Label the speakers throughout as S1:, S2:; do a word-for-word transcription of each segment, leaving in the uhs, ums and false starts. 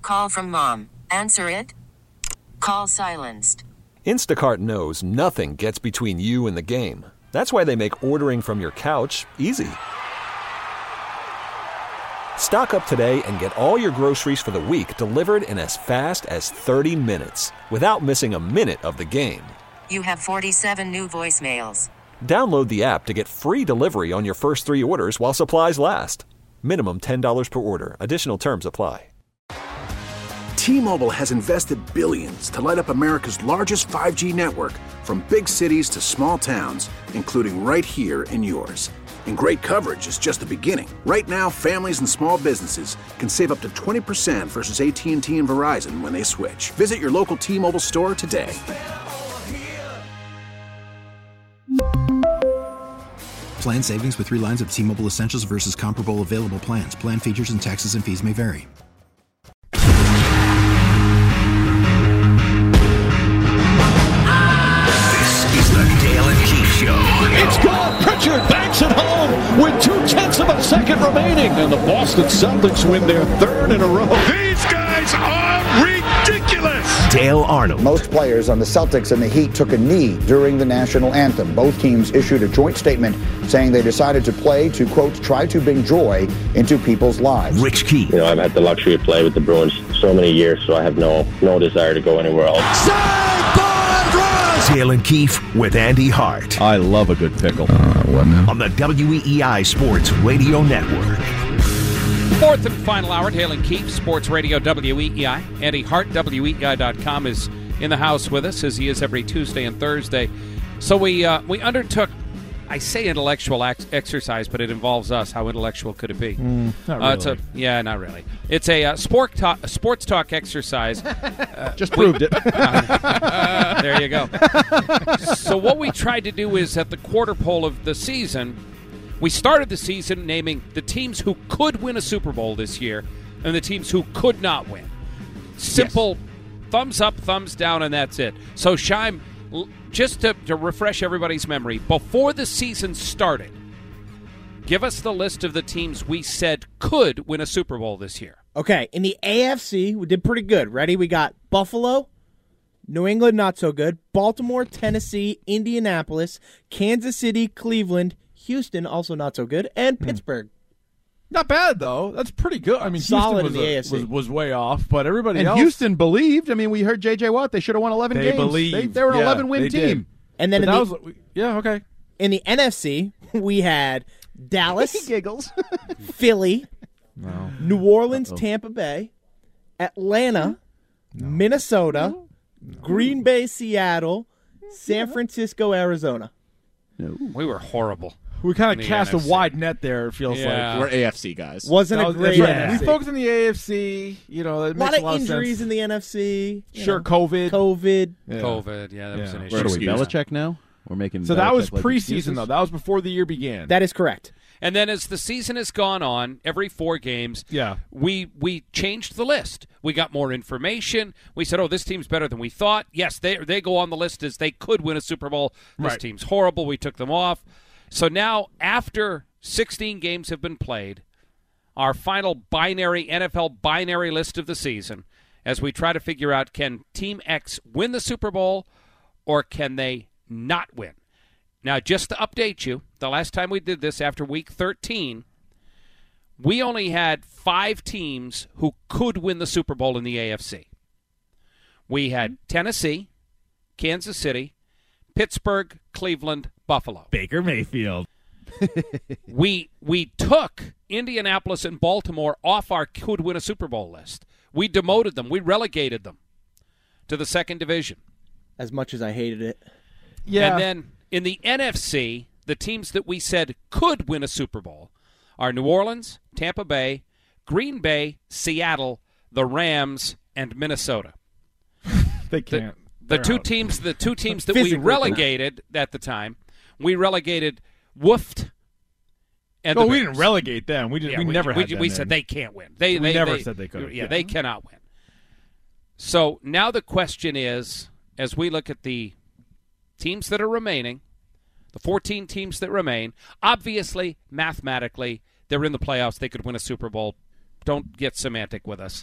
S1: call from mom. Answer it. Call silenced.
S2: Instacart knows nothing gets between you and the game. That's why they make ordering from your couch easy. Stock up today and get all your groceries for the week delivered in as fast as thirty minutes without missing a minute of the game.
S1: You have forty-seven new voicemails.
S2: Download the app to get free delivery on your first three orders while supplies last. Minimum ten dollars per order. Additional terms apply.
S3: T-Mobile has invested billions to light up America's largest five G network, from big cities to small towns, including right here in yours. And great coverage is just the beginning. Right now, families and small businesses can save up to twenty percent versus A T and T and Verizon when they switch. Visit your local T-Mobile store today.
S4: Plan savings with three lines of T-Mobile Essentials versus comparable available plans. Plan features and taxes and fees may vary.
S5: It's gone. Pritchard backs it home with two-tenths of a second remaining. And the Boston Celtics win their third in a row.
S6: These guys are ridiculous.
S7: Dale Arnold.
S8: Most players on the Celtics and the Heat took a knee during the national anthem. Both teams issued a joint statement saying they decided to play to, quote, try to bring joy into people's lives.
S7: Rich Keefe.
S9: You know, I've had the luxury of playing with the Bruins so many years, so I have no no desire to go anywhere else.
S7: Side by Russ! Dale and Keefe with Andy Hart.
S10: I love a good pickle.
S7: Uh, what now? On the W E E I Sports Radio Network.
S11: Fourth and final hour, Dale and Keefe, Sports Radio W E E I. Andy Hart, W E E I dot com, is in the house with us, as he is every Tuesday and Thursday. So we uh, we undertook, I say intellectual ex- exercise, but it involves us. How intellectual could it be?
S10: Mm, not really.
S11: Uh, it's a, yeah, not really. It's a uh, sport talk, sports talk exercise.
S10: Uh, Just proved it.
S11: Uh, there you go. So what we tried to do is, at the quarter pole of the season, we started the season naming the teams who could win a Super Bowl this year and the teams who could not win. Simple yes. thumbs up, thumbs down, and that's it. So, Scheim, just to, to refresh everybody's memory, before the season started, give us the list of the teams we said could win a Super Bowl this year.
S12: Okay, in the A F C, we did pretty good. Ready? We got Buffalo, New England, not so good, Baltimore, Tennessee, Indianapolis, Kansas City, Cleveland, Houston, also not so good, and Pittsburgh.
S10: Not bad, though. That's pretty good. I mean,
S12: solid
S10: Houston was,
S12: in the
S10: a,
S12: A F C.
S10: was, was way off, but everybody
S13: and
S10: else.
S13: Houston believed. I mean, we heard J J Watt. They should have won eleven
S10: they
S13: games.
S10: Believed.
S13: They, they were an
S10: yeah,
S13: eleven-win team.
S10: Did.
S12: And then in
S10: that
S12: the,
S10: was, yeah, okay.
S12: In the N F C, we had Dallas,
S13: he giggles,
S12: Philly,
S10: no.
S12: New Orleans,
S10: Uh-oh.
S12: Tampa Bay, Atlanta, no. Minnesota, no. Green Bay, Seattle, San Francisco, Arizona.
S11: No. We were horrible.
S10: We kind of cast
S11: N F C.
S10: a wide net there, it feels
S11: yeah.
S10: like.
S13: We're A F C guys.
S12: Wasn't
S10: no,
S12: a great
S10: right.
S12: N F C.
S10: We focused on the A F C. You know, that
S12: a
S10: makes
S12: lot
S10: a lot
S12: of injuries
S10: sense.
S12: in the N F C.
S10: Sure,
S12: know.
S10: COVID.
S12: COVID.
S11: Yeah. COVID, yeah, that yeah. was an issue.
S13: What are we, Belichick now? We're making
S10: So
S13: Belichick
S10: that was
S13: like
S10: preseason,
S13: excuses?
S10: though. That was before the year began.
S12: That is correct.
S11: And then as the season has gone on, every four games,
S10: yeah.
S11: we we changed the list. We got more information. We said, oh, this team's better than we thought. Yes, they they go on the list as they could win a Super Bowl. This
S10: right.
S11: team's horrible. We took them off. So now, after sixteen games have been played, our final binary, N F L binary list of the season, as we try to figure out, can Team X win the Super Bowl or can they not win? Now, just to update you, the last time we did this after week thirteen, we only had five teams who could win the Super Bowl in the A F C. We had Tennessee, Kansas City, Pittsburgh, Cleveland, Buffalo.
S14: Baker Mayfield.
S11: we we took Indianapolis and Baltimore off our could win a Super Bowl list. We demoted them. We relegated them to the second division.
S12: As much as I hated it.
S10: Yeah.
S11: And then in the N F C, the teams that we said could win a Super Bowl are New Orleans, Tampa Bay, Green Bay, Seattle, the Rams, and Minnesota.
S10: They can't.
S11: The, the two
S10: out.
S11: teams, the two teams that we relegated at the time, we relegated Woofed. And
S10: oh,
S11: the
S10: we
S11: Bears.
S10: didn't relegate them. We, just,
S11: yeah,
S10: we,
S11: we
S10: never
S11: we,
S10: had them
S11: we
S10: in.
S11: said they can't win. They,
S10: we
S11: they
S10: never
S11: they,
S10: said they could.
S11: Yeah,
S10: yeah,
S11: they cannot win. So now the question is, as we look at the teams that are remaining, the fourteen teams that remain, obviously, mathematically, they're in the playoffs. They could win a Super Bowl. Don't get semantic with us.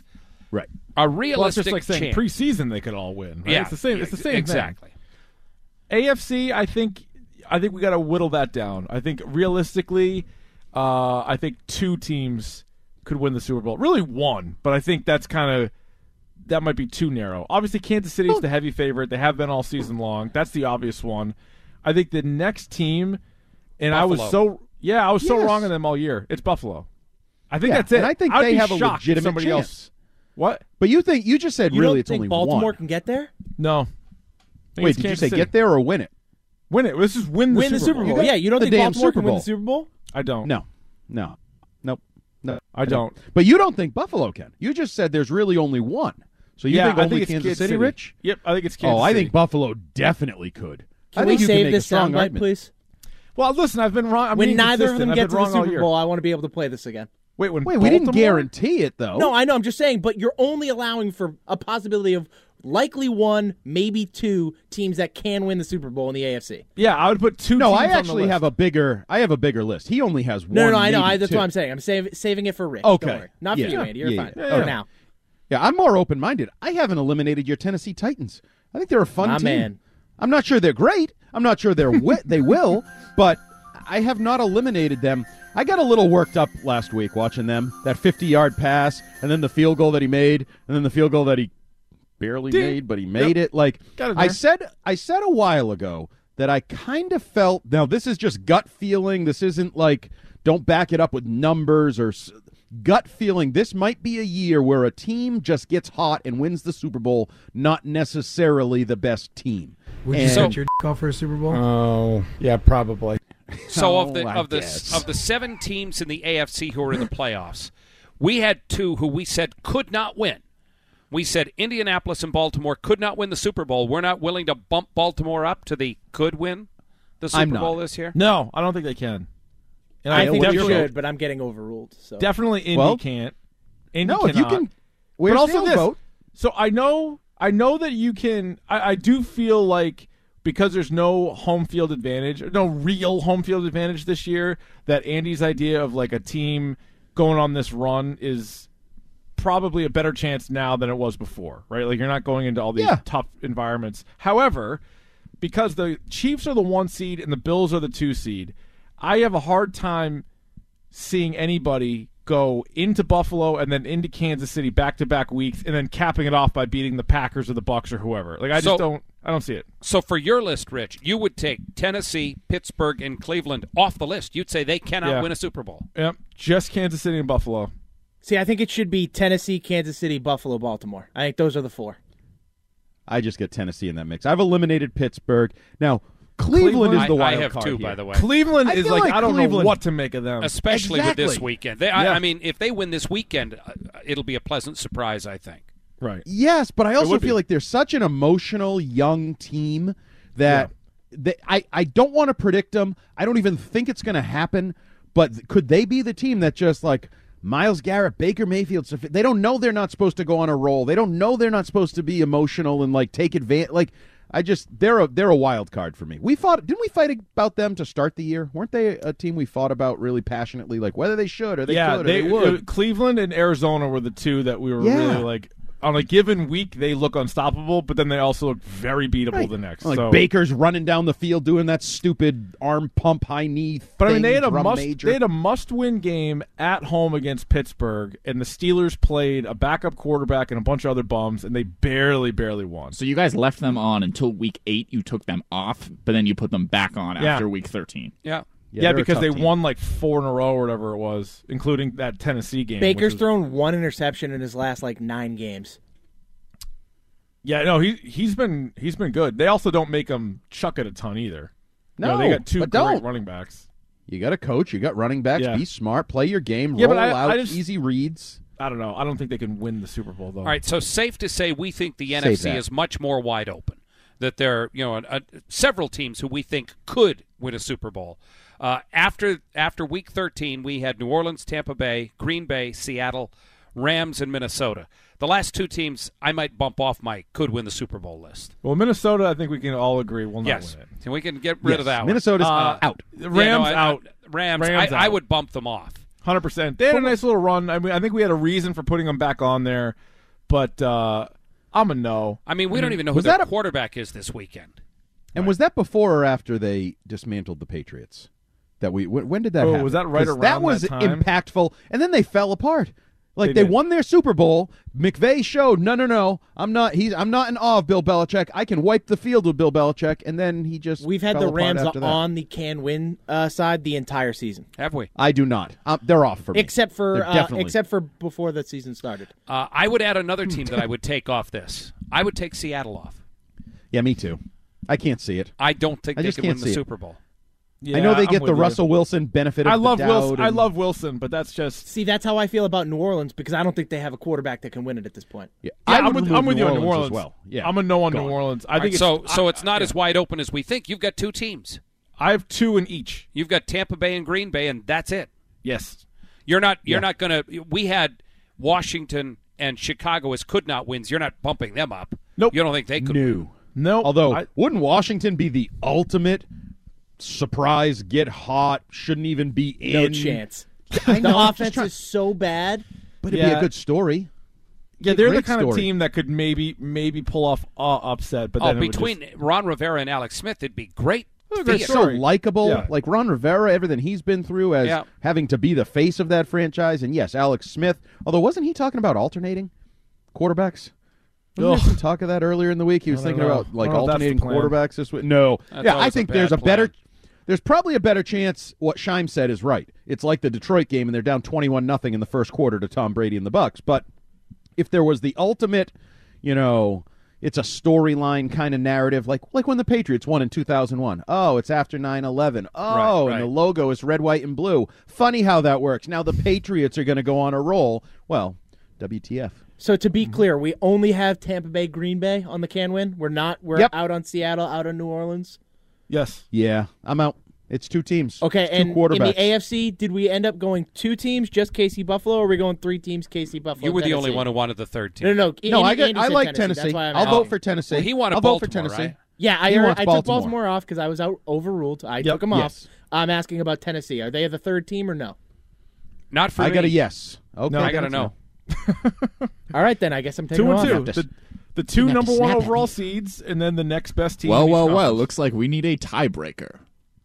S13: Right.
S11: A
S10: Well, it's
S11: realistic
S10: just like saying
S11: chance.
S10: preseason they could all win. Right?
S11: Yeah,
S10: it's the same. It's the same
S11: exactly.
S10: thing. A F C, I think, I think we got to whittle that down. I think realistically, uh, I think two teams could win the Super Bowl. Really one, but I think that's kind of that might be too narrow. Obviously, Kansas City is the heavy favorite. They have been all season long. That's the obvious one. I think the next team, and
S11: Buffalo.
S10: I was so yeah, I was so
S13: Yes.
S10: wrong on them all year. It's Buffalo. I think
S13: Yeah,
S10: that's it.
S13: and I think
S10: I'd
S13: they
S10: be
S13: have a
S10: shocked if
S13: legitimate
S10: somebody
S13: chance.
S10: else. What?
S13: But you think you just said
S12: You
S13: really
S12: don't
S13: it's
S12: think
S13: only
S12: Baltimore
S13: one.
S12: can get there?
S10: No. I think
S13: Wait,
S10: it's
S13: did you
S10: Kansas
S13: say
S10: City.
S13: get there or win it?
S10: Win it. Let's just win the
S12: Win
S10: Super
S12: the Super
S10: Bowl.
S12: Bowl. Yeah, you don't
S13: The
S12: think
S13: damn
S12: Baltimore
S13: Super
S12: can win
S13: Bowl.
S12: the Super Bowl?
S10: I don't.
S13: No, no, nope, no.
S10: I don't.
S13: But you don't think Buffalo can? You just said there's really only one. So you
S10: yeah,
S13: think
S10: I
S13: only
S10: think it's
S13: Kansas,
S10: City,
S13: Rich?
S10: Yep, I think it's Kansas
S13: Oh, I
S10: City.
S13: think Buffalo definitely could. I
S12: Can
S13: think
S12: we
S13: you can
S12: save
S13: make a
S12: this
S13: strong
S12: soundbite,
S13: argument.
S12: please?
S10: Well, listen, I've been wrong. I'm
S12: when
S10: being
S12: neither of
S10: consistent.
S12: them
S10: I've
S12: get
S10: been
S12: to the
S10: wrong all
S12: Super
S10: year.
S12: Bowl, I want to be able to play this again.
S10: Wait, when
S13: Wait, we didn't
S10: Baltimore-
S13: guarantee it though.
S12: No, I know. I'm just saying, but you're only allowing for a possibility of likely one, maybe two teams that can win the Super Bowl in the A F C.
S10: Yeah, I would put two.
S13: No,
S10: teams
S13: I
S10: on the
S13: actually
S10: list.
S13: have a bigger. I have a bigger list. He only has one.
S12: No, no, no I know.
S13: maybe
S12: I, that's
S13: two.
S12: what I'm saying. I'm save, saving it for Rick.
S13: Okay.
S12: Don't worry. Not
S13: Yeah.
S12: for you, Andy. You're
S13: Yeah,
S12: fine.
S13: yeah,
S12: For
S13: yeah.
S12: now.
S13: Yeah, I'm more open-minded. I haven't eliminated your Tennessee Titans. I think they're a fun
S12: My
S13: team.
S12: man.
S13: I'm not sure they're great. I'm not sure they're wi- they will, but I have not eliminated them. I got a little worked up last week watching them. That fifty-yard pass, and then the field goal that he made, and then the field goal that he barely
S10: Did-
S13: made, but he made
S10: Yep.
S13: it. Like
S10: Got it
S13: I
S10: there.
S13: said, I said a while ago that I kind of felt. Now this is just gut feeling. This isn't like don't back it up with numbers or s- gut feeling. This might be a year where a team just gets hot and wins the Super Bowl, not necessarily the best team.
S14: Would you
S13: And-
S14: set your d- off for a Super Bowl?
S10: Oh, yeah, probably.
S11: So
S13: Oh,
S11: of the
S13: I
S11: of the
S13: guess.
S11: of the seven teams in the A F C who are in the playoffs, we had two who we said could not win. We said Indianapolis and Baltimore could not win the Super Bowl. We're not willing to bump Baltimore up to the could win the Super
S13: I'm not.
S11: Bowl this year.
S10: No, I don't think they can. And
S12: I think you
S10: definitely,
S12: should, but I'm getting overruled. So
S10: definitely Indy
S13: Well,
S10: can't. Indy
S13: No, if you
S10: cannot.
S13: can. Where's
S10: but also
S13: Dale's
S10: this.
S13: vote?
S10: So I know, I know that you can. I, I do feel like because there's no home field advantage, or no real home field advantage this year, that Andy's idea of like a team going on this run is probably a better chance now than it was before, right? Like you're not going into all these
S13: Yeah.
S10: tough environments. However, because the Chiefs are the one seed and the Bills are the two seed, I have a hard time seeing anybody go into Buffalo and then into Kansas City back-to-back weeks and then capping it off by beating the Packers or the Bucks or whoever. Like I just
S11: So-
S10: don't I don't see it.
S11: So for your list, Rich, you would take Tennessee, Pittsburgh, and Cleveland off the list. You'd say they cannot
S10: Yeah.
S11: win a Super Bowl.
S10: Yep, just Kansas City and Buffalo.
S12: see, I think it should be Tennessee, Kansas City, Buffalo, Baltimore. I think those are the four.
S13: I just get Tennessee in that mix. I've eliminated Pittsburgh. Now, Cleveland,
S10: Cleveland-
S13: is the
S11: I- I
S13: wild
S11: have
S13: card
S11: two,
S13: here.
S11: by the way.
S10: Cleveland
S13: I
S10: is
S13: feel
S10: like,
S13: like
S10: I don't know
S13: Cleveland-
S10: what to make of them.
S11: Especially with this
S13: Exactly.
S11: weekend. They, I,
S10: Yeah.
S11: I mean, if they win this weekend, uh, it'll be a pleasant surprise, I think.
S10: Right.
S13: Yes, but I also
S10: would be.
S13: feel like they're such an emotional young team that they, I, I don't want to predict them. I don't even think it's going to happen. But could they be the team that just like Myles Garrett, Baker Mayfield, they don't know they're not supposed to go on a roll. They don't know they're not supposed to be emotional and like take advantage. Like I just they're a they're a wild card for me. We fought didn't we fight about them to start the year? Weren't they a team we fought about really passionately, like whether they should or they
S10: yeah,
S13: could or
S10: they,
S13: they, would?
S10: uh, Cleveland and Arizona were the two that we were
S13: Yeah.
S10: really like on a given week they look unstoppable, but then they also look very beatable
S13: Right.
S10: the next.
S13: Like
S10: so.
S13: Baker's running down the field doing that stupid arm pump high knee thing.
S10: But I mean, they had a
S13: drum
S10: must.
S13: major.
S10: They had a must-win game at home against Pittsburgh, and the Steelers played a backup quarterback and a bunch of other bums, and they barely, barely won.
S15: So you guys left them on until week eight. You took them off, but then you put them back on
S10: Yeah.
S15: after week thirteen.
S11: Yeah.
S10: Yeah,
S13: they're a
S10: because
S13: tough
S10: they
S13: team.
S10: won like four in a row or whatever it was, including that Tennessee game.
S12: Baker's
S10: which was-
S12: thrown one interception in his last like nine games.
S10: Yeah, no, he he's been he's been good. They also don't make him chuck it a ton either. You know,
S13: No,
S10: they got two
S13: but
S10: great
S13: don't.
S10: running backs.
S13: You got a coach. You got running backs.
S10: Yeah.
S13: Be smart. Play your game.
S10: Yeah,
S13: roll
S10: but I-
S13: out
S10: I just-
S13: easy reads.
S10: I don't know. I don't think they can win the Super Bowl though.
S11: All right, so safe to say we think the N
S13: Save
S11: F C
S13: that.
S11: is much more wide open. That there are, you know, a, a, several teams who we think could win a Super Bowl. Uh, after after Week thirteen, we had New Orleans, Tampa Bay, Green Bay, Seattle, Rams, and Minnesota. The last two teams I might bump off my could win the Super Bowl list.
S10: Well, Minnesota, I think we can all agree will not
S11: Yes,
S10: win it.
S11: and we can get rid
S13: Yes,
S11: of that one.
S13: Minnesota's
S10: Uh,
S13: out.
S10: The
S11: Yeah,
S10: Rams
S11: no, I- I-
S10: out.
S11: Rams,
S10: Rams
S11: I, I
S10: out.
S11: would bump them off.
S10: Hundred percent. They had a nice little run. I mean, I think we had a reason for putting them back on there, but uh, I'm a no.
S11: I mean, we don't even know who
S13: Was
S11: their
S13: that a-
S11: quarterback is this weekend.
S13: And right. was that before or after they dismantled the Patriots? That we when, when did that
S10: oh,
S13: happen?
S10: Was that right around
S13: that was
S10: that time?
S13: impactful, and then they fell apart. Like
S10: They
S13: they,
S10: did.
S13: won their Super Bowl. McVay showed, no, no, no, I'm not. He's I'm not in awe of Bill Belichick. I can wipe the field with Bill Belichick, and then he just
S12: We've had
S13: fell
S12: the
S13: apart
S12: Rams
S13: after that.
S12: on the can win uh, side the entire season,
S11: Have we?
S13: I do not. Um, they're off for me.
S12: except for
S13: They're
S12: uh,
S13: definitely.
S12: except for before the season started.
S11: Uh, I would add another team that I would take off this. I would take Seattle off.
S13: Yeah, me too. I can't see it.
S11: I don't think
S13: I
S11: they
S13: just
S11: can
S13: can't
S11: win
S13: see
S11: the
S13: it.
S11: Super Bowl.
S10: Yeah,
S13: I know they
S10: I'm
S13: get
S10: with
S13: the
S10: you.
S13: Russell Wilson benefit of
S10: I love
S13: the
S10: Wilson.
S13: doubt.
S10: I
S13: and-
S10: love Wilson, but that's just.
S12: See, that's how I feel about New Orleans because I don't think they have a quarterback that can win it at this point.
S13: Yeah,
S10: Yeah,
S13: I
S10: I'm
S13: would
S10: with,
S13: remove
S10: I'm with
S13: New
S10: you on New
S13: Orleans
S10: Orleans
S13: as well. Yeah,
S10: I'm a no on
S13: gone.
S10: New Orleans. I
S11: All
S10: think
S11: right, so
S10: it's,
S11: so
S10: I,
S11: it's not
S10: yeah.
S11: as wide open as we think. You've got two teams.
S10: I have two in each.
S11: You've got Tampa Bay and Green Bay, and that's it.
S10: Yes.
S11: You're not. You're
S13: Yeah.
S11: not going to. We had Washington and Chicago as could not wins. You're not bumping them up.
S10: Nope.
S11: You don't think they could?
S13: No.
S10: No.
S13: Although,
S10: I,
S13: wouldn't Washington be the ultimate surprise, get hot, shouldn't even be in?
S12: No chance.
S13: I know,
S12: the
S13: I'm just
S12: offense
S13: trying-
S12: is so bad.
S13: But it'd be
S10: Yeah.
S13: a good story.
S10: yeah,
S13: a
S10: they're the
S13: great
S10: kind of
S13: story.
S10: team that could maybe maybe pull off uh, upset. But
S11: Oh,
S10: then it would
S11: between
S10: just,
S11: Ron Rivera and Alex Smith, it'd be great.
S10: Oh,
S13: They're
S10: great
S13: so
S10: story.
S13: likable.
S10: Yeah.
S13: Like Ron Rivera, everything he's been through as
S11: Yeah.
S13: having to be the face of that franchise. And yes, Alex Smith, although wasn't he talking about alternating quarterbacks? Wasn't there
S10: Ugh.
S13: some talk of that earlier in the week? He was
S10: I don't
S13: thinking
S10: know.
S13: about like
S10: I don't know if that's
S13: alternating
S10: the plan.
S13: quarterbacks this week. No.
S11: That's
S13: yeah, I
S11: always a
S13: think
S11: bad
S13: there's a
S11: plan.
S13: better there's probably a better chance what Scheim said is right. It's like the Detroit game and they're down twenty-one nothing in the first quarter to Tom Brady and the Bucks. But if there was the ultimate, you know, it's a storyline kind of narrative, like like when the Patriots won in two thousand one. Oh, it's after nine eleven. Oh,
S11: Right, right.
S13: and the logo is red, white, and blue. Funny how that works. Now the Patriots are going to go on a roll. Well, W T F.
S12: So to be clear, we only have Tampa Bay, Green Bay on the can win. We're not. We're
S13: Yep.
S12: out on Seattle, out on New Orleans.
S10: yes.
S13: Yeah, I'm out. It's two teams.
S12: Okay,
S13: It's two
S12: and in
S13: quarterbacks.
S12: the A F C, did we end up going two teams, just K C Buffalo, or are we going three teams, K C Buffalo?
S11: You were the
S12: Tennessee?
S11: only one who wanted the third team.
S12: No, no, no.
S13: no,
S12: Andy,
S13: I got.
S12: Andy
S13: I
S12: said
S13: like
S12: Tennessee. That's why I'm
S13: I'll
S12: asking.
S13: vote for Tennessee.
S11: Well, he wanted
S13: I'll vote for
S11: Baltimore,
S13: Tennessee.
S11: right?
S12: Yeah, I,
S13: He
S12: I
S13: wants
S12: took
S13: Baltimore.
S12: Baltimore off because I was out overruled. I
S10: Yep.
S12: took them off.
S13: Yes.
S12: I'm asking about Tennessee. Are they the third team or no?
S11: Not for
S13: I
S11: me.
S13: got a yes. Okay,
S10: No,
S11: I got to
S13: that's
S11: know.
S12: All right, then I guess I'm taking
S10: Two
S12: them
S10: and
S12: off.
S10: two.
S13: have to-
S10: The, the two
S15: have to
S10: number one
S15: snap at
S10: overall
S15: me.
S10: seeds, and then the next best team.
S15: Well,
S10: in each
S15: well, well.
S10: conference.
S15: Looks like we need a tiebreaker.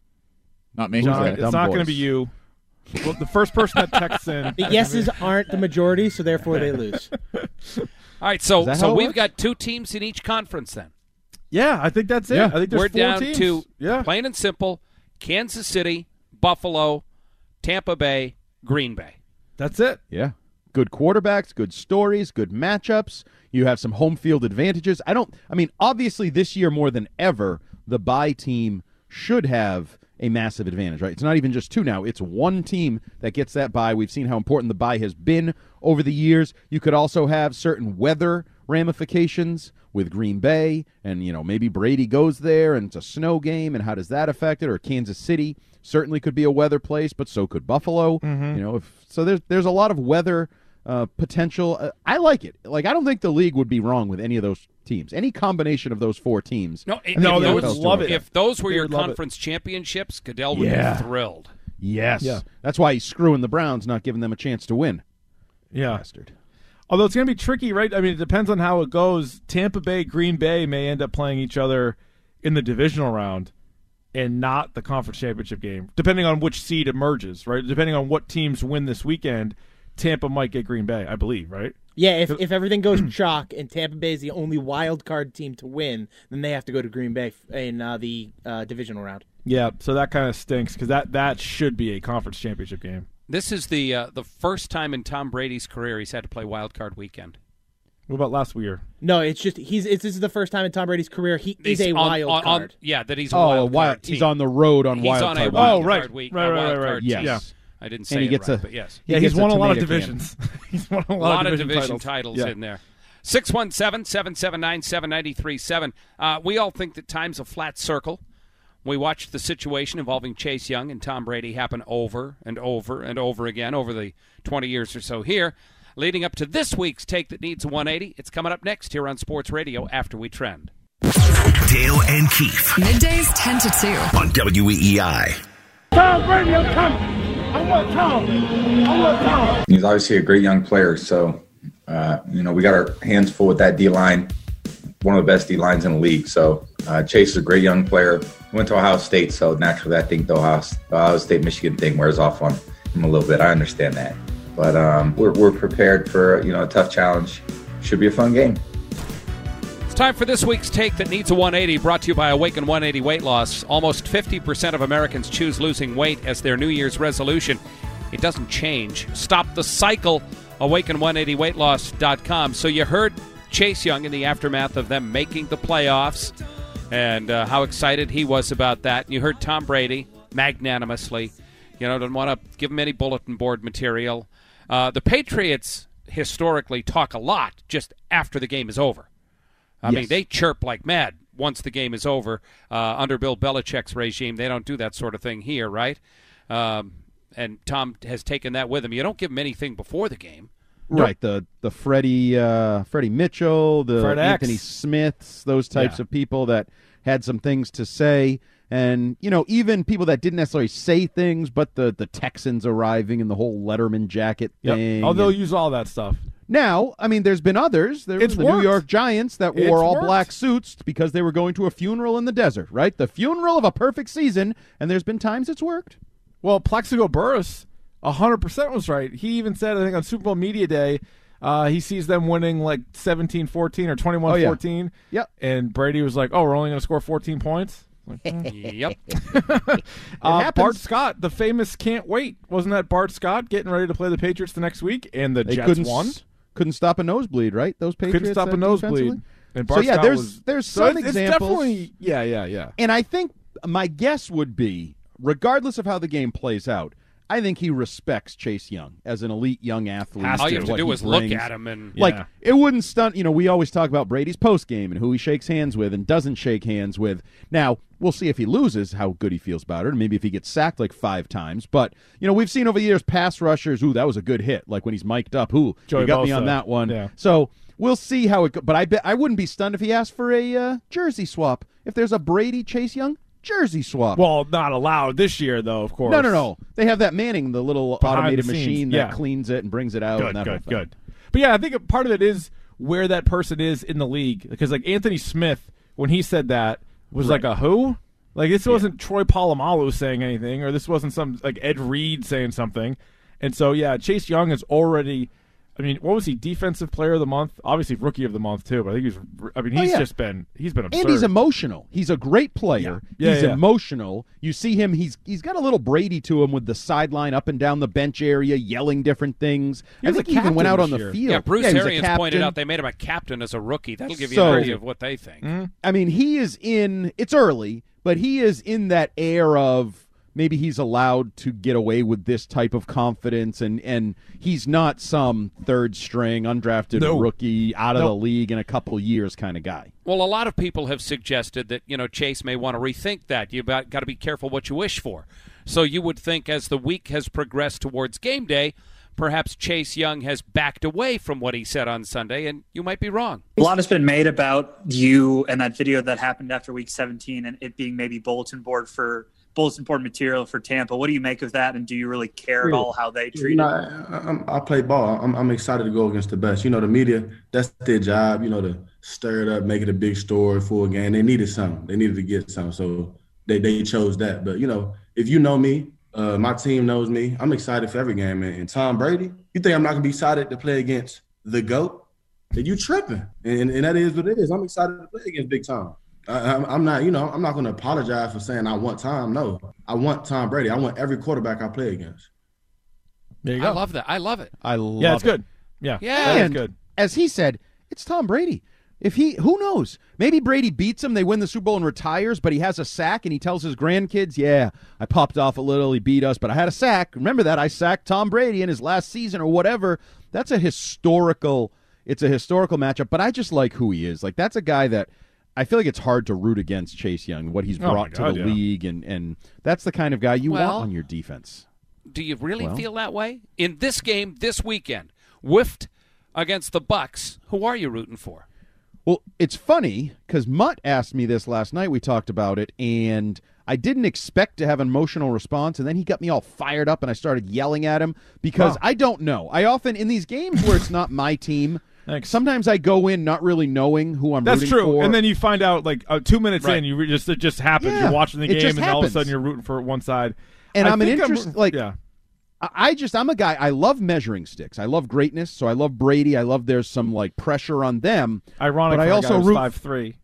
S15: Not me.
S10: John,
S13: that?
S10: it's
S13: Dumb
S10: not going to
S13: boys.
S10: be you. Well, the first person that texts in.
S12: The yeses aren't the majority, so therefore they lose.
S11: All right, so
S13: Is that
S11: so
S13: how it
S11: we've
S13: works?
S11: got two teams in each conference then.
S10: Yeah, I think that's it.
S13: Yeah.
S10: I think there's
S11: We're
S10: four
S11: down
S10: teams.
S11: to
S10: yeah.
S11: plain and simple: Kansas City, Buffalo, Tampa Bay, Green Bay.
S10: That's it.
S13: Yeah. Good quarterbacks, good stories, good matchups. You have some home field advantages. I don't I mean, obviously this year more than ever, the bye team should have a massive advantage, right? It's not even just two now. It's one team that gets that bye. We've seen how important the bye has been over the years. You could also have certain weather ramifications with Green Bay, and you know, maybe Brady goes there and it's a snow game, and how does that affect it? Or Kansas City certainly could be a weather place, but so could Buffalo.
S10: Mm-hmm.
S13: You know, if so there's there's a lot of weather uh, potential. Uh, I like it. Like I don't think the league would be wrong with any of those teams. Any combination of those four teams.
S11: No, if,
S10: No,
S11: if
S10: they
S11: those,
S10: would love it.
S11: If those were
S10: They
S11: your
S10: would love it.
S11: conference championships, Goodell would
S13: Yeah.
S11: be thrilled.
S13: Yes.
S10: Yeah.
S13: That's why he's screwing the Browns, not giving them a chance to win.
S10: Yeah.
S13: Bastard.
S10: Although it's going to be tricky, right? I mean, it depends on how it goes. Tampa Bay, Green Bay may end up playing each other in the divisional round and not the conference championship game, depending on which seed emerges, right? Depending on what teams win this weekend, Tampa might get Green Bay, I believe, right?
S12: Yeah, if if everything goes chalk and Tampa Bay is the only wild card team to win, then they have to go to Green Bay f- in uh, the uh, divisional round.
S10: Yeah, so that kind of stinks because that, that should be a conference championship game.
S11: This is the uh, the first time in Tom Brady's career he's had to play wild card weekend.
S10: What about last year?
S12: No, it's just he's. It's, this is the first time in Tom Brady's career he
S11: He's
S12: is a
S11: on-
S12: wild
S11: on- on-
S12: card.
S11: yeah, that he's a
S13: Oh,
S11: wild
S13: a
S11: card
S13: wild.
S11: team.
S13: He's on the road on
S11: He's
S13: wild
S11: on a
S13: card.
S11: wild
S10: Oh, right.
S11: card week.
S10: Right,
S11: a
S10: right,
S11: wild
S10: right, right.
S11: card
S13: Yes.
S11: team.
S10: Yeah.
S11: I didn't say
S13: And he
S11: it
S13: gets
S11: right,
S13: a-
S11: but yes.
S10: Yeah,
S13: gets
S10: he's
S13: a
S10: won a lot of
S13: tomato can.
S10: divisions. he's won a
S11: A
S10: lot,
S11: lot
S10: of
S11: of
S10: division,
S11: division
S10: titles,
S11: titles,
S10: Yeah.
S11: in there. six one seven, seven seven nine, seven nine three seven. Uh, we all think that time's a flat circle. We watched the situation involving Chase Young and Tom Brady happen over and over and over again over the twenty years or so here, leading up to this week's Take That Needs a one eighty. It's coming up next here on Sports Radio after we trend.
S7: Dale and Keefe
S14: Middays ten to two.
S7: on W E E I.
S6: Tom Brady, I'm coming. I want Tom. I want Tom.
S16: He's obviously a great young player, so uh,
S14: Uh, you know, we got our hands full with that D-line, one of the best D-lines in the league. So uh, Chase is a great young player. Went to Ohio State, so naturally I think the Ohio, Ohio State-Michigan thing wears off on him a little bit. I understand that. But um, we're, we're prepared for, you know, a tough challenge. Should be a fun game.
S11: It's time for this week's Take That Needs a one eighty, brought to you by Awaken one eighty Weight Loss. Almost fifty percent of Americans choose losing weight as their New Year's resolution. It doesn't change. Stop the cycle. Awaken one eighty weight loss dot com. So you heard Chase Young in the aftermath of them making the playoffs and uh, how excited he was about that. And you heard Tom Brady magnanimously, you know, didn't want to give him any bulletin board material. Uh, the Patriots historically talk a lot just after the game is over. I
S13: yes.
S11: mean, they chirp like mad once the game is over. Uh, under Bill Belichick's regime, they don't do that sort of thing here, right? Um, and Tom has taken that with him. You don't give him anything before the game.
S13: Right, the the Freddie uh, Freddie Mitchell, the
S10: Fred
S13: Anthony
S10: X.
S13: Smiths, those types
S10: Yeah.
S13: of people that had some things to say. And, you know, even people that didn't necessarily say things, but the, the Texans arriving and the whole Letterman jacket
S10: Yep.
S13: thing.
S10: Oh, they'll
S13: and
S10: use all that stuff.
S13: now, I mean, there's been others. There
S10: It's
S13: was the
S10: worked.
S13: New York Giants that wore
S10: It's
S13: all
S10: worked.
S13: black suits because they were going to a funeral in the desert, right? The funeral of a perfect season, and there's been times it's worked.
S10: Well, Plaxico Burress, one hundred percent was right. He even said, I think, on Super Bowl Media Day, uh, he sees them winning like seventeen fourteen or twenty-one fourteen.
S13: Oh, yeah. Yep.
S10: And Brady was like, oh, we're only going to score fourteen points? Like, hmm.
S11: Yep.
S10: uh,
S13: happens.
S10: Bart Scott, the famous can't wait. Wasn't that Bart Scott getting ready to play the Patriots the next week? And the
S13: They
S10: Jets
S13: couldn't
S10: won?
S13: s- couldn't stop a nosebleed, right? Those Patriots
S10: Couldn't stop
S13: uh,
S10: a nosebleed.
S13: defensively?
S10: And
S13: So
S10: Bart
S13: yeah,
S10: Scott
S13: there's
S10: was,
S13: there's
S10: so
S13: some
S10: it's,
S13: examples.
S10: It's definitely, yeah, yeah, yeah.
S13: And I think my guess would be, regardless of how the game plays out, I think he respects Chase Young as an elite young athlete.
S11: All you have
S13: and
S11: to
S13: what
S11: do
S13: he
S11: is look
S13: brings.
S11: at him and
S13: Like,
S10: Yeah.
S13: it wouldn't stunt, you know, we always talk about Brady's postgame and who he shakes hands with and doesn't shake hands with. Now, we'll see if he loses, how good he feels about it, and maybe if he gets sacked like five times. But, you know, we've seen over the years pass rushers, ooh, that was a good hit, like when he's mic'd up, ooh,
S10: Joey
S13: you got me
S10: Bosa.
S13: on that one.
S10: Yeah.
S13: So we'll see how it goes. But I bet I wouldn't be stunned if he asked for a uh, jersey swap. If there's a Brady Chase Young jersey swap.
S10: Well, not allowed this year, though, of course.
S13: No, no, no. They have that Manning, the little
S10: Behind
S13: automated
S10: the scenes,
S13: machine
S10: yeah.
S13: that cleans it and brings it out.
S10: Good,
S13: and that whole
S10: good,
S13: thing.
S10: good. But yeah, I think a part of it is where that person is in the league. Because like Anthony Smith, when he said that, was
S13: Right.
S10: like a who? Like this wasn't Troy Polamalu saying anything, or this wasn't some like Ed Reed saying something. And so yeah, Chase Young is already. I mean, what was he? Defensive Player of the Month, obviously Rookie of the Month too. But I think he's. I mean,
S13: Oh,
S10: he's
S13: yeah.
S10: just been. He's been absurd.
S13: And he's emotional. He's a great player.
S10: Yeah. Yeah,
S13: he's
S10: yeah.
S13: emotional. You see him. He's he's got a little Brady to him with the sideline up and down the bench area, yelling different things.
S10: He
S13: I
S10: was
S13: think
S10: a
S13: he even went
S10: captain
S13: out on
S10: this
S13: the
S10: year.
S13: field.
S11: yeah, Bruce
S13: he was a
S11: Arians pointed
S13: captain.
S11: out they made him a captain as a rookie. That'll give you
S13: So-
S11: an idea of what they think.
S10: Mm-hmm.
S13: I mean, he is in. It's early, but he is in that air of maybe he's allowed to get away with this type of confidence, and and he's not some third string undrafted
S10: No.
S13: rookie out of
S10: No.
S13: the league in a couple years kind of guy.
S11: Well, a lot of people have suggested that, you know, Chase may want to rethink that. You've got to be careful what you wish for. So you would think as the week has progressed towards game day, perhaps Chase Young has backed away from what he said on Sunday, and you might be wrong.
S16: A lot has been made about you and that video that happened after week seventeen and it being maybe bulletin board for bulletin board material for Tampa. What do you make of that, and do you really care at all how they treat
S17: You know,
S16: it?
S17: I, I'm- I play ball. I'm, I'm excited to go against the best. You know, the media, that's their job, you know, to stir it up, make it a big story for a game. They needed something. They needed to get something. So they, they chose that. But, you know, if you know me, uh, my team knows me, I'm excited for every game. And, and Tom Brady, you think I'm not going to be excited to play against the GOAT? Then you tripping. And, and that is what it is. I'm excited to play against Big Tom. I, I'm, I'm not, you know, I'm not going to apologize for saying I want Tom. No, I want Tom Brady. I want every quarterback I play against.
S10: There you
S11: I
S10: go.
S11: love that. I love it.
S13: I love
S10: Yeah, it's
S13: it.
S10: good. Yeah,
S11: Yeah.
S10: it's
S13: And
S10: good.
S13: as he said, it's Tom Brady. If he, who knows? Maybe Brady beats him, they win the Super Bowl and retires, but he has a sack and he tells his grandkids, yeah, I popped off a little, he beat us, but I had a sack. Remember that? I sacked Tom Brady in his last season or whatever. That's a historical, it's a historical matchup, but I just like who he is. Like, that's a guy that I feel like it's hard to root against Chase Young, what he's
S10: Oh, my
S13: brought
S10: God,
S13: to the
S10: yeah.
S13: league, and, and that's the kind of guy you
S11: Well,
S13: want on your defense.
S11: Do you really
S13: Well.
S11: feel that way? In this game this weekend, whiffed against the Bucks, who are you rooting for?
S13: Well, it's funny because Mutt asked me this last night. We talked about it, and I didn't expect to have an emotional response, and then he got me all fired up, and I started yelling at him because
S10: wow.
S13: I don't know. I often, in these games where it's not my team,
S10: Thanks.
S13: sometimes I go in not really knowing who I'm
S10: That's
S13: rooting
S10: true.
S13: for.
S10: And then you find out, like, uh, two minutes
S13: Right.
S10: in, you re- just it just happens.
S13: Yeah,
S10: You're watching the
S13: it
S10: game,
S13: just
S10: and all of a
S13: happens.
S10: sudden you're rooting for one side.
S13: And
S10: I
S13: I'm an
S10: think
S13: interest, like,
S10: yeah.
S13: I just, I'm a guy, I love measuring sticks. I love greatness, so I love Brady. I love there's some, like, pressure on them.
S10: Ironic
S13: but I
S10: for a
S13: also
S10: guy who's
S13: root
S10: five three.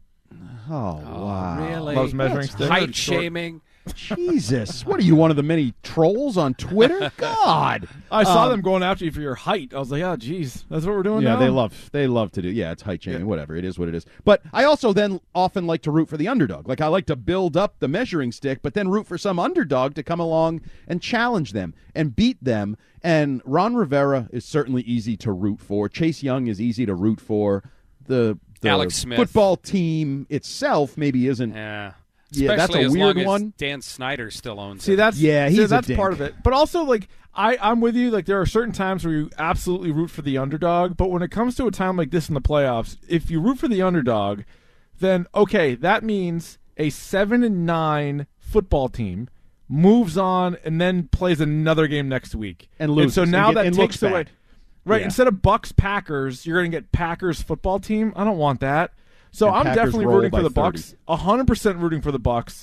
S13: Oh, wow.
S11: Really?
S10: Loves measuring
S11: That's
S10: sticks.
S11: height shaming.
S13: Jesus. What are you, one of the many trolls on Twitter? God.
S10: I saw
S13: Um,
S10: them going after you for your height. I was like, oh, geez, that's what we're doing
S13: Yeah,
S10: now?
S13: they love they love to do. Yeah, it's height shaming, whatever. It is what it is. But I also then often like to root for the underdog. Like I like to build up the measuring stick, but then root for some underdog to come along and challenge them and beat them. And Ron Rivera is certainly easy to root for. Chase Young is easy to root for. The, the
S11: Alex Smith.
S13: football team itself maybe isn't.
S11: Yeah.
S13: Yeah, that's
S11: Especially
S13: a
S11: as
S13: weird
S11: long as
S13: one.
S11: Dan Snyder still owns
S10: See,
S11: it.
S10: that's
S13: Yeah,
S10: see,
S13: he's a
S10: that's
S13: dink.
S10: part of it. But also, like, I, I'm with you. Like, there are certain times where you absolutely root for the underdog. But when it comes to a time like this in the playoffs, if you root for the underdog, then okay, that means a seven and nine football team moves on and then plays another game next week
S13: And loses.
S10: so now
S13: And get-
S10: that
S13: and
S10: takes
S13: looks
S10: away.
S13: bad.
S10: Right,
S13: Yeah.
S10: instead of Bucks Packers, you're going to get Packers football team. I don't want that. So
S13: And
S10: I'm
S13: Packers
S10: definitely
S13: roll
S10: rooting
S13: by
S10: for the
S13: thirty.
S10: Bucks. one hundred percent rooting for the Bucks.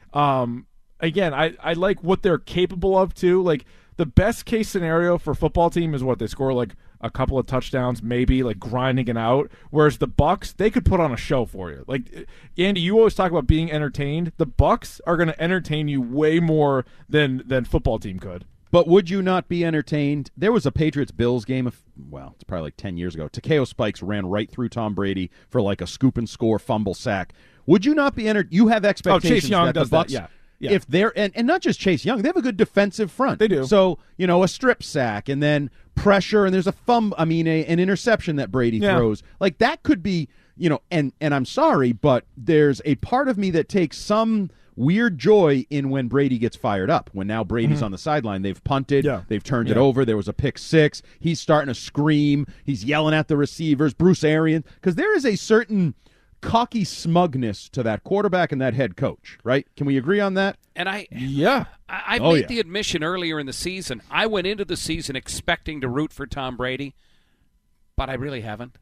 S10: Um, again, I, I like what they're capable of too. Like the best case scenario for a football team is what they score like a couple of touchdowns, maybe like grinding it out. Whereas the Bucks, they could put on a show for you. Like Andy, you always talk about being entertained. The Bucks are going to entertain you way more than than football team could.
S13: But would you not be entertained? There was a Patriots-Bills game, of, well, it's probably like ten years ago. Takeo Spikes ran right through Tom Brady for like a scoop and score fumble sack. Would you not be entertained? You have expectations
S10: Oh, Chase Young
S13: that
S10: does
S13: the Bucks,
S10: that, yeah. Yeah.
S13: If they're and, and not just Chase Young, they have a good defensive front.
S10: They do.
S13: So, you know, a strip sack and then pressure and there's a fum I mean a, an interception that Brady
S10: Yeah.
S13: throws. Like that could be, you know, and and I'm sorry, but there's a part of me that takes some weird joy in when Brady gets fired up. When now Brady's
S10: Mhm.
S13: on the sideline, they've punted,
S10: Yeah.
S13: they've turned it
S10: Yeah.
S13: over. There was a pick six. He's starting to scream. He's yelling at the receivers. Bruce Arians, because there is a certain cocky smugness to that quarterback and that head coach. Right? Can we agree on that?
S11: And I,
S10: yeah,
S11: I, I
S13: Oh,
S11: made
S13: yeah.
S11: the admission earlier in the season. I went into the season expecting to root for Tom Brady, but I really haven't.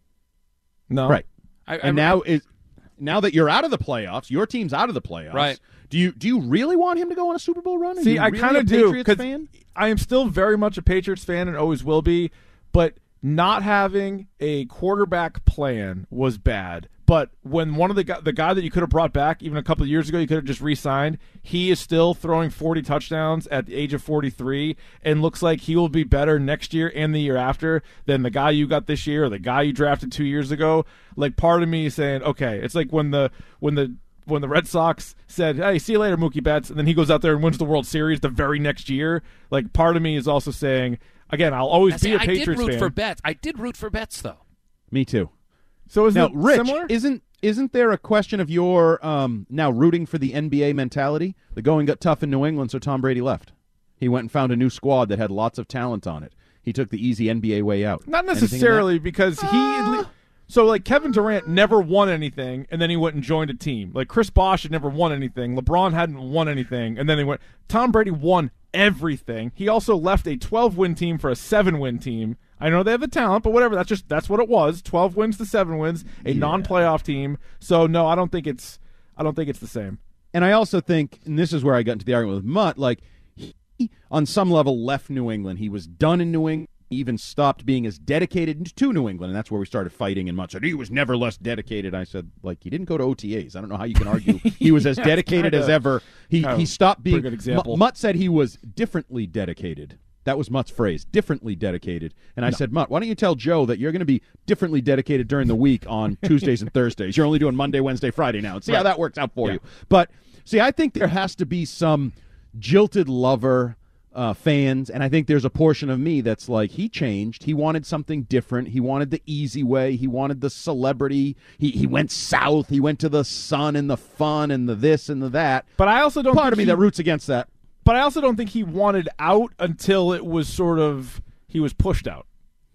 S10: No,
S13: Right.
S11: I,
S13: and
S11: I,
S13: now is now that you're out of the playoffs, your team's out of the playoffs.
S11: Right.
S13: Do you do you really want him to go on a Super Bowl run? Are
S10: See,
S13: you
S10: I
S13: really
S10: kind
S13: a
S10: of do
S13: Patriots fan?
S10: I am still very much a Patriots fan and always will be, but not having a quarterback plan was bad. But when one of the guy, the guy that you could have brought back even a couple of years ago, you could have just re-signed, he is still throwing forty touchdowns at the age of forty-three and looks like he will be better next year and the year after than the guy you got this year or the guy you drafted two years ago. Like part of me is saying, okay, it's like when the when the when the Red Sox said, hey, see you later, Mookie Betts, and then he goes out there and wins the World Series the very next year. Like part of me is also saying, again, I'll always
S11: see,
S10: be a
S11: I
S10: Patriots
S11: did root
S10: fan.
S11: for Betts. I did root for Betts, though.
S13: Me too.
S10: So is
S13: now,
S10: it
S13: Rich,
S10: similar?
S13: isn't isn't there a question of your um, now rooting for the N B A mentality? The going got tough in New England, so Tom Brady left. He went and found a new squad that had lots of talent on it. He took the easy N B A way out.
S10: Not
S13: Anything in
S10: necessarily
S13: that?
S10: because he. So like Kevin Durant never won anything, and then he went and joined a team. Like Chris Bosh had never won anything. LeBron hadn't won anything, and then he went. Tom Brady won everything. He also left a twelve-win team for a seven-win team. I know they have the talent, but whatever. That's just that's what it was. Twelve wins to seven wins, a
S13: Yeah.
S10: non-playoff team. So no, I don't think it's. I don't think it's the same.
S13: And I also think, and this is where I got into the argument with Mutt, like he, on some level, left New England. He was done in New England. He even stopped being as dedicated to New England, and that's where we started fighting. And Mutt said he was never less dedicated. I said, like, he didn't go to O T As. I don't know how you can argue he was as
S10: Yeah,
S13: dedicated
S10: kinda-
S13: as ever. He
S10: kinda
S13: he stopped being.
S10: pretty good example.
S13: M- Mutt said he was differently dedicated. That was Mutt's phrase, differently dedicated. And I
S10: No.
S13: said, Mutt, why don't you tell Joe that you're going to be differently dedicated during the week on Tuesdays and Thursdays? You're only doing Monday, Wednesday, Friday now. And see how
S10: Right.
S13: that works out for
S10: Yeah.
S13: you. But see, I think there has to be some jilted lover uh, fans, and I think there's a portion of me that's like, he changed. He wanted something different. He wanted the easy way. He wanted the celebrity. He he went south. He went to the sun and the fun and the this and the that.
S10: But I also don't.
S13: Part
S10: think
S13: of me
S10: he-
S13: that roots against that.
S10: But I also don't think he wanted out until it was sort of he was pushed out.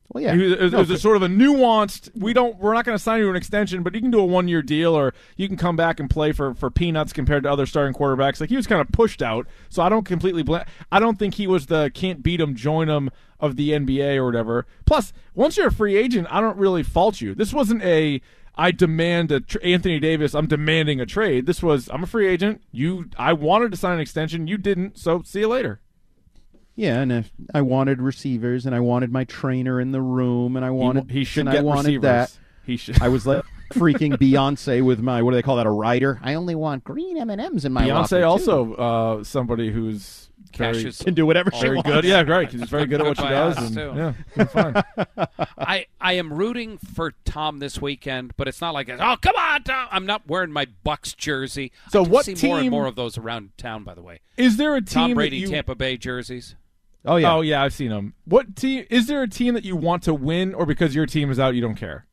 S13: Well, yeah.
S10: It was, it was,
S13: No,
S10: it was a sort of a nuanced. We don't. We're not going to sign you an extension, but you can do a one year deal, or you can come back and play for, for peanuts compared to other starting quarterbacks. Like he was kind of pushed out, so I don't completely blame. I don't think he was the can't beat him, join him of the N B A or whatever. Plus, once you're a free agent, I don't really fault you. This wasn't a I demand a tr- Anthony Davis. I'm demanding a trade. This was I'm a free agent. You, I wanted to sign an extension. You didn't. So see you later.
S13: Yeah, and if I wanted receivers, and I wanted my trainer in the room, and I wanted
S10: he, he should
S13: and
S10: get
S13: I wanted
S10: receivers.
S13: that.
S10: He should.
S13: I was like freaking Beyonce with my what do they call that? A rider. I only want green M and M's in my locker,
S10: Beyonce
S13: too.
S10: also uh, somebody who's very,
S11: Cashes
S13: can do whatever she
S10: very
S13: wants.
S10: good. Yeah, right. She's very good at what she
S11: By
S10: does.
S11: us,
S10: And,
S11: too.
S10: yeah, it's fine.
S11: I, I am rooting for Tom this weekend, but it's not like, oh, come on, Tom. I'm not wearing my Bucks jersey.
S10: So
S11: I do
S10: what
S11: see more and
S10: team-
S11: more of those around town, by the way.
S10: Is there a
S11: Tom
S10: team
S11: Brady
S10: that you,
S11: Tampa Bay jerseys?
S13: Oh yeah,
S10: Oh yeah, I've seen them. What team? Is there a team that you want to win, or because your team is out, you don't care?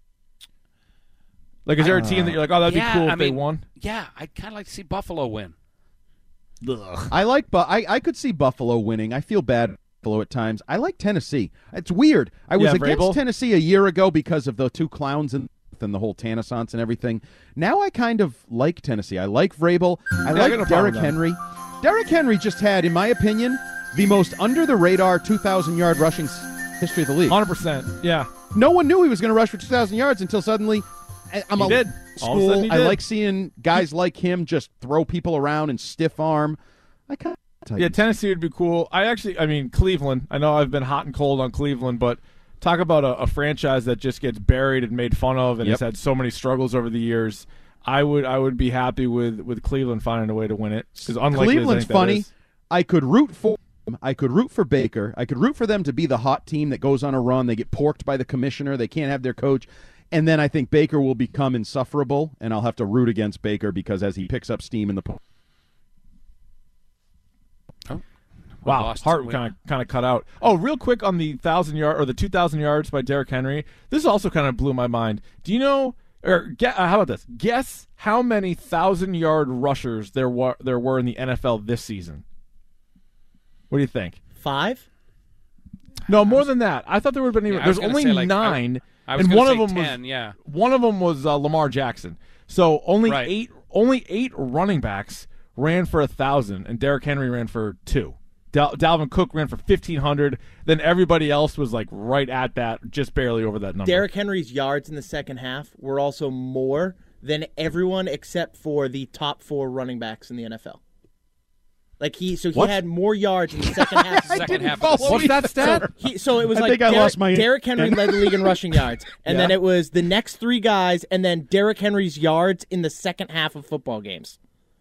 S10: Like, is there a team that you're like, oh, that'd
S11: yeah,
S10: be cool if
S11: I
S10: they
S11: mean,
S10: won?
S11: Yeah, I'd kind of like to see Buffalo win.
S10: Ugh.
S13: I like, but I, I could see Buffalo winning. I feel bad for Buffalo at times. I like Tennessee. It's weird. I was
S10: Yeah,
S13: against
S10: Vrabel?
S13: Tennessee a year ago because of the two clowns and, and the whole Tannissance and everything. Now I kind of like Tennessee. I like Vrabel. I
S10: I got
S13: like
S10: no problem
S13: Derrick
S10: with that.
S13: Henry. Derrick Henry just had, in my opinion, the most under-the-radar two thousand yard rushing s- history of the league.
S10: one hundred percent. Yeah.
S13: No one knew he was going to rush for two thousand yards until suddenly I- I'm
S10: He
S13: a
S10: did. All of a
S13: school.
S10: sudden he
S13: I
S10: did.
S13: like seeing guys like him just throw people around and stiff arm. I kind of
S10: Yeah, Tennessee would be cool. I actually, I mean, Cleveland. I know I've been hot and cold on Cleveland, but talk about a, a franchise that just gets buried and made fun of, and
S13: Yep.
S10: has had so many struggles over the years. I would, I would be happy with, with Cleveland finding a way to win it. Because unlikely as I
S13: Cleveland's
S10: think that
S13: funny.
S10: is.
S13: I could root for them. I could root for Baker. I could root for them to be the hot team that goes on a run. They get porked by the commissioner. They can't have their coach. And then I think Baker will become insufferable, and I'll have to root against Baker because as he picks up steam in the po-
S10: Wow,
S11: lost
S10: heart
S11: to win.
S10: kind of kind of cut out. Oh, real quick on the thousand yard or the two thousand yards by Derrick Henry. This also kind of blew my mind. Do you know? Or get, uh, how about this? Guess how many thousand yard rushers there were there were in the N F L this season. What do you think?
S12: Five?
S10: No, more than that. I thought there would have been even.
S11: Yeah, I was
S10: There's
S11: gonna
S10: only
S11: say, like,
S10: nine,
S11: I, I was
S10: and
S11: gonna
S10: one
S11: say
S10: of them
S11: ten,
S10: was
S11: yeah.
S10: one of them was uh, Lamar Jackson. So only
S11: Right.
S10: eight only eight running backs ran for a thousand, and Derrick Henry ran for two. Dal- Dalvin Cook ran for fifteen hundred. Then everybody else was like right at that, just barely over that number.
S12: Derrick Henry's yards in the second half were also more than everyone except for the top four running backs in the N F L. Like he, so he
S10: What?
S12: had more yards in the second half.
S11: Second
S12: Second
S11: half of the
S10: What's that stat?
S12: He, so it was
S13: I
S12: like
S13: think I
S12: Derrick,
S13: lost my-
S12: Derrick Henry led the league in rushing yards, and
S10: Yeah.
S12: then it was the next three guys, and then Derrick Henry's yards in the second half of football games.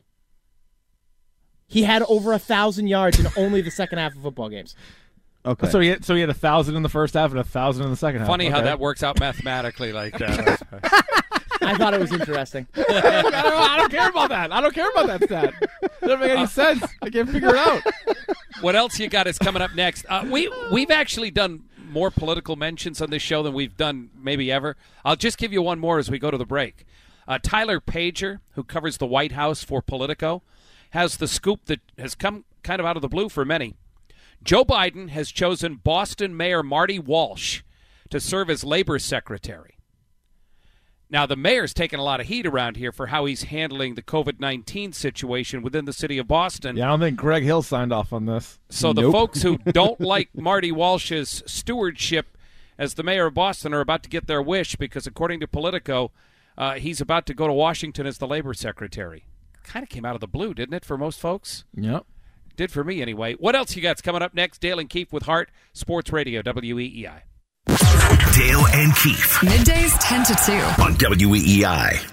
S12: He had over a thousand yards in only the second half of football games.
S13: Okay.
S10: So he had, so he had a thousand in the first half and a thousand in the second half.
S11: Funny how
S10: Okay.
S11: that works out mathematically like that.
S12: I thought it was interesting.
S10: I, don't, I don't care about that. I don't care about that stat. It doesn't make any sense. I can't figure it out.
S11: What else you got is coming up next. Uh, we, we've actually done more political mentions on this show than we've done maybe ever. I'll just give you one more as we go to the break. Uh, Tyler Pager, who covers the White House for Politico, has the scoop that has come kind of out of the blue for many. Joe Biden has chosen Boston Mayor Marty Walsh to serve as labor secretary. Now, the mayor's taken a lot of heat around here for how he's handling the covid nineteen situation within the city of Boston.
S10: Yeah, I don't think Greg Hill signed off on this.
S11: So the
S10: Nope.
S11: folks who don't like Marty Walsh's stewardship as the mayor of Boston are about to get their wish because, according to Politico, uh, he's about to go to Washington as the labor secretary. Kind of came out of the blue, didn't it, for most folks?
S10: Yep.
S11: Did for me, anyway. What else you got's coming up next? Dale and Keefe with Hart, Sports Radio, W E E I.
S7: Dale and Keefe.
S18: Middays ten to two.
S7: On W E E I.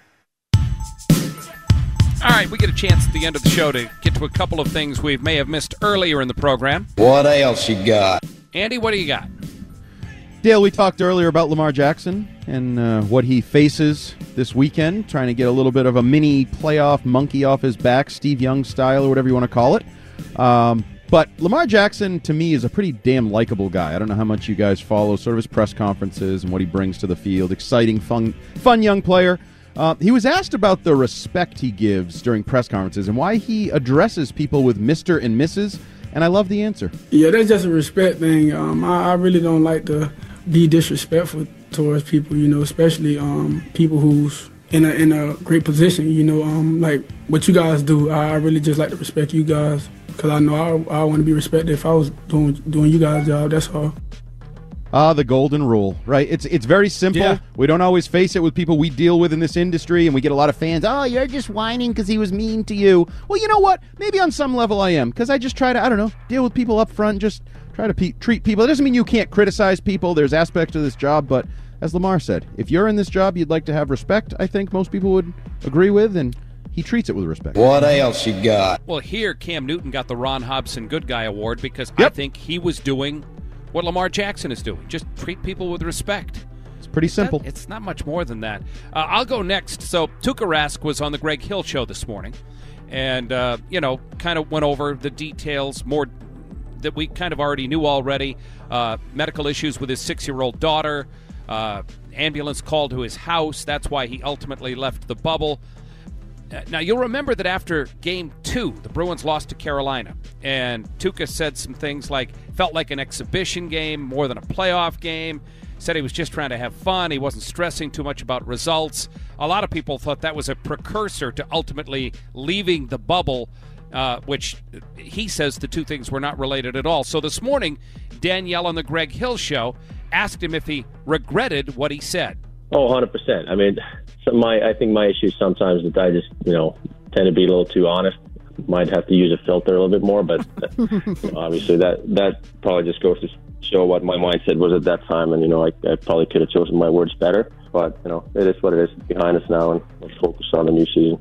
S11: All right, we get a chance at the end of the show to get to a couple of things we may have missed earlier in the program.
S19: What else you got?
S11: Andy, what do you got?
S13: Dale, we talked earlier about Lamar Jackson and uh, what he faces this weekend, trying to get a little bit of a mini playoff monkey off his back, Steve Young style or whatever you want to call it. Um, but Lamar Jackson, to me, is a pretty damn likable guy. I don't know how much you guys follow sort of his press conferences and what he brings to the field. Exciting, fun, fun young player. Uh, he was asked about the respect he gives during press conferences and why he addresses people with Mister and Missus, and I love the answer.
S20: Yeah, that's just a respect thing. Um, I, I really don't like to
S19: be disrespectful towards people, you know, especially um, people who's in a in a great position, you know, um, like what you guys do. I, I really just like to respect you guys because I know I, I want to be respected if I was doing doing you guys' job. That's all.
S13: Ah, the golden rule, right? It's it's very simple.
S10: Yeah.
S13: We don't always face it with people we deal with in this industry, and we get a lot of fans, oh, you're just whining because he was mean to you. Well, you know what? Maybe on some level I am, because I just try to, I don't know, deal with people up front, just try to pe- treat people. It doesn't mean you can't criticize people. There's aspects of this job, but as Lamar said, if you're in this job, you'd like to have respect, I think most people would agree with, and he treats it with respect.
S20: What else you got?
S11: Well, here, Cam Newton got the Ron Hobson Good Guy Award because yep. I think he was doing what Lamar Jackson is doing. Just treat people with respect.
S13: It's pretty simple.
S11: That, it's not much more than that. Uh, I'll go next. So Tuukka Rask was on the Greg Hill Show this morning and, uh, you know, kind of went over the details more that we kind of already knew already. Uh, medical issues with his six-year-old daughter. Uh, ambulance called to his house. That's why he ultimately left the bubble. Uh, now, you'll remember that after game two, the Bruins lost to Carolina. And Tuukka said some things like, felt like an exhibition game more than a playoff game. Said he was just trying to have fun. He wasn't stressing too much about results. A lot of people thought that was a precursor to ultimately leaving the bubble, uh, which he says the two things were not related at all. So this morning, Danielle on the Greg Hill Show asked him if he regretted what he said.
S9: Oh, one hundred percent. I mean, so my I think my issue sometimes is that I just, you know, tend to be a little too honest. Might have to use a filter a little bit more, but you know, obviously that, that probably just goes to show what my mindset was at that time. And, you know, I, I probably could have chosen my words better. But, you know, it is what it is. It's behind us now, and let's focus on the new season.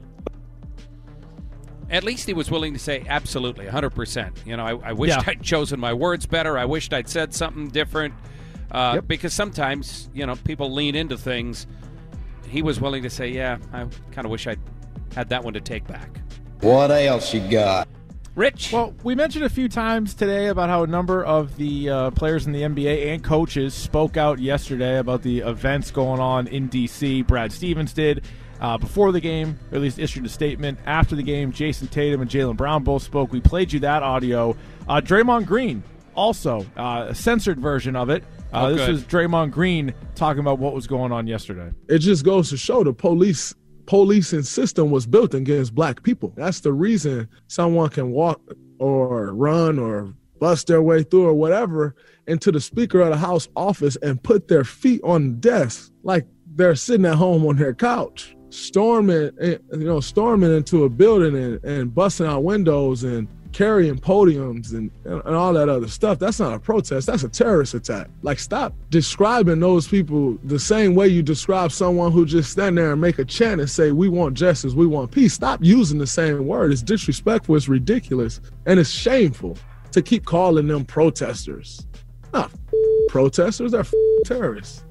S11: At least he was willing to say absolutely, one hundred percent. You know, I, I wished
S10: Yeah.
S11: I'd chosen my words better. I wished I'd said something different. Uh,
S13: Yep.
S11: Because sometimes, you know, people lean into things. He was willing to say, yeah, I kind of wish I'd had that one to take back.
S20: What else you got?
S11: Rich?
S10: Well, we mentioned a few times today about how a number of the uh, players in the N B A and coaches spoke out yesterday about the events going on in D C. Brad Stevens did uh, before the game, or at least issued a statement. After the game, Jason Tatum and Jaylen Brown both spoke. We played you that audio. Uh, Draymond Green also, uh, a censored version of it. Uh,
S11: Oh,
S10: this
S11: good.
S10: is Draymond Green talking about what was going on yesterday.
S21: It just goes to show the police policing system was built against black people. That's the reason someone can walk or run or bust their way through or whatever into the Speaker of the House office and put their feet on the desk like they're sitting at home on their couch, storming, you know, storming into a building and, and busting out windows and carrying podiums and, and, and all that other stuff. That's not a protest. That's a terrorist attack. Like, stop describing those people the same way you describe someone who just stand there and make a chant and say, we want justice, we want peace. Stop using the same word. It's disrespectful, it's ridiculous, and it's shameful to keep calling them protesters. Not protesters, they're terrorists.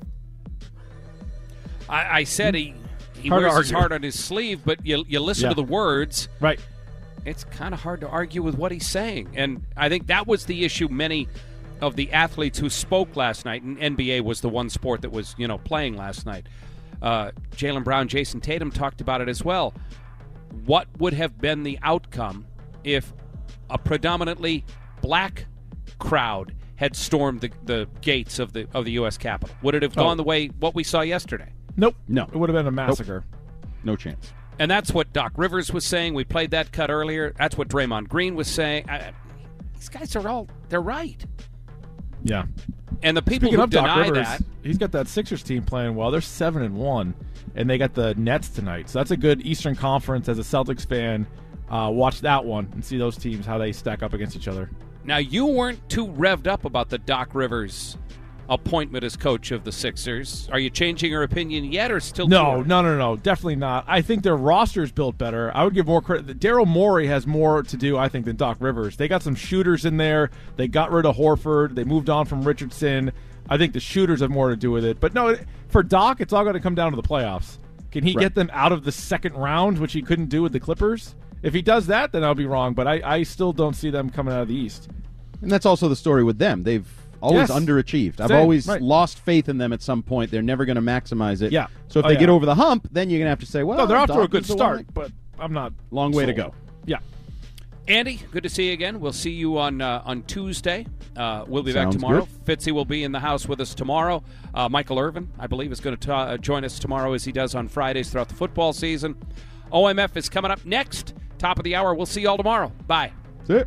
S11: I, I said he, he
S10: Hard to
S11: wears his
S10: argue.
S11: heart on his sleeve, but you, you listen
S10: Yeah.
S11: to the words.
S10: Right.
S11: It's kind of hard to argue with what he's saying. And I think that was the issue many of the athletes who spoke last night, and N B A was the one sport that was, you know, playing last night. Uh, Jaylen Brown, Jason Tatum talked about it as well. What would have been the outcome if a predominantly black crowd had stormed the, the gates of the of the U S Capitol? Would it have gone
S10: Oh.
S11: the way what we saw yesterday?
S10: Nope.
S13: No.
S10: It would have been a massacre.
S13: No chance.
S11: And that's what Doc Rivers was saying. We played that cut earlier. That's what Draymond Green was saying. I, these guys are all, they're right.
S10: Yeah.
S11: And the people
S10: Speaking
S11: who
S10: of Doc
S11: deny
S10: Rivers,
S11: that,
S10: he's got that Sixers team playing well. They're seven and one, and they got the Nets tonight. So that's a good Eastern Conference. As a Celtics fan, uh, watch that one and see those teams how they stack up against each other.
S11: now you weren't too revved up about the Doc Rivers appointment as coach of the Sixers. Are you changing your opinion yet, or still? too
S10: No,
S11: early?
S10: no, no, no, definitely not. I think their roster's built better. I would give more credit. Daryl Morey has more to do, I think, than Doc Rivers. They got some shooters in there. They got rid of Horford. They moved on from Richardson. I think the shooters have more to do with it. But no, for Doc, it's all going to come down to the playoffs. Can he
S13: Right.
S10: get them out of the second round, which he couldn't do with the Clippers? If he does that, then I'll be wrong. But I, I still don't see them coming out of the East.
S13: And that's also the story with them. They've always
S10: Yes.
S13: underachieved. I've
S10: Same,
S13: always
S10: right.
S13: lost faith in them at some point. They're never going to maximize it.
S10: Yeah.
S13: So if
S10: Oh,
S13: they
S10: yeah.
S13: get over the hump, then you're going to have to say, well,
S10: no, they're off to a
S13: Doc
S10: good
S13: is the one
S10: start, but I'm not
S13: Long way to
S10: sold.
S13: go.
S10: Yeah.
S11: Andy, good to see you again. We'll see you on uh, on Tuesday. Uh, we'll be
S13: Sounds
S11: back tomorrow.
S13: good.
S11: Fitzy will be in the house with us tomorrow. Uh, Michael Irvin, I believe, is going to uh, join us tomorrow as he does on Fridays throughout the football season. O M F is coming up next. Top of the hour. We'll see you all tomorrow. Bye.
S13: That's it.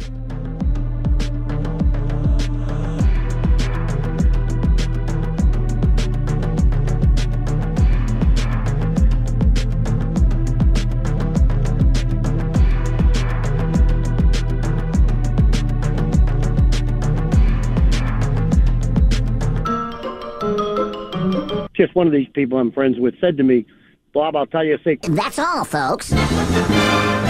S1: Just one of these people I'm friends with said to me, Bob, I'll tell you a secret.
S22: That's all, folks.